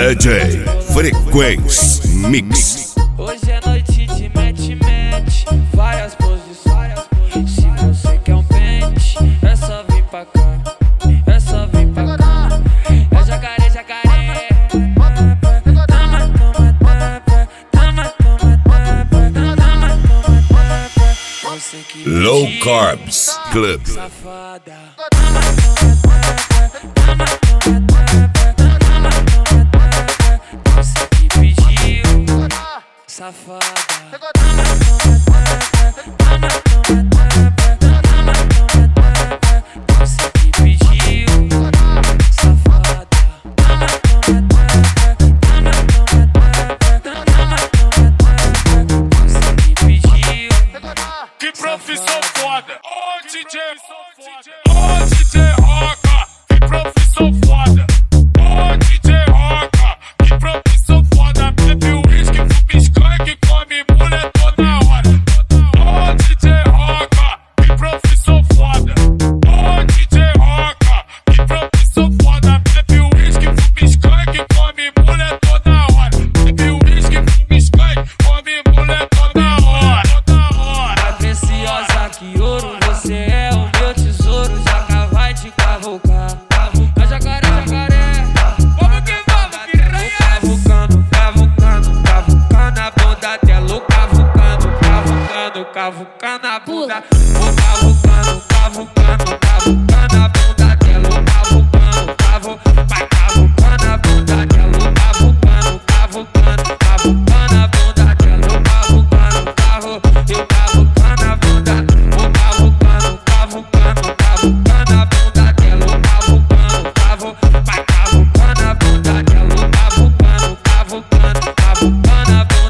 DJ Frequência Mix. Hoje é noite de match, várias posições. Se você quer um pente, é só vir pra cá, é só vir pra cá. É jacaré, jacaré. Toma, toma, tapa, toma, toma, tapa, toma, toma, tapa. Você que Low Carbs Club. safada. Toma, toma, tapa, toma, toma, tapa, toma, toma, tapa. Você que pediu, safada. Toma, toma, tapa, toma, toma, tapa, toma, toma, tapa. Você que pediu, safada. Toma, toma, tapa, toma, toma, tapa, toma, toma, tapa. Você que pediu. Que profissão foda! Ô DJ Roca! Que profissão foda! Ô DJ Roca! Que profissão foda! Bebe uísque, fuma skunk, come mulher toda hora. Ô DJ Roca! Que profissão foda! Ô DJ Roca! Que profissão foda! Bebe uísque, fuma skunk, come mulher toda hora. Bebe uísque, fuma skunk, come mulher toda hora. Preciosa que ouro, você é o meu tesouro. Jaca vai te cavucar, a jacaré, jacaré. Vamos que vamos, piranha. Cavucando, cavucando, cavucando a bunda dela. Cavucando, cavucando, cavucando a bunda. Vou cavucando, cavucando, cavucando a bunda.